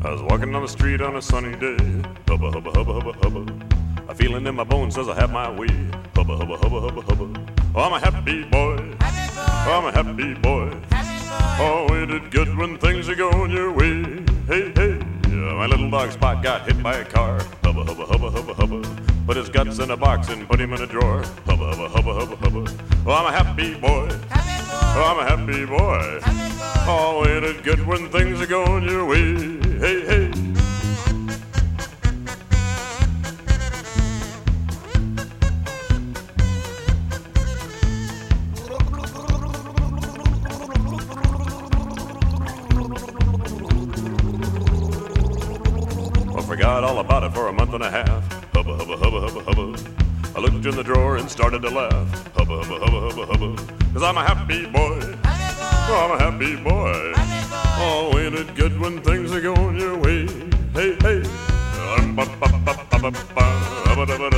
I was walking down the street on a sunny day. Hubba, hubba, hubba, hubba, hubba. A feeling in my bones says I have my way. Hubba, hubba, hubba, hubba, hubba. Oh, I'm a happy boy. Oh, I'm a happy boy. Oh, ain't it good when things are going your way? Hey, hey. My little dog Spot got hit by a car. Hubba, hubba, hubba, hubba, hubba. Put his guts in a box and put him in a drawer. Hubba, hubba, hubba, hubba, hubba. Oh, I'm a happy boy. Oh, I'm a happy boy. Oh, ain't it good when things are going your way? Hey, hey. I forgot all about it for a month and a half. Hubba, hubba, hubba, hubba, hubba. I looked in the drawer and started to laugh. Hubba, hubba, hubba, hubba, hubba. 'Cause I'm a happy boy. Oh, I'm a happy boy. Oh, ain't it good when things are going your way? Hey, hey.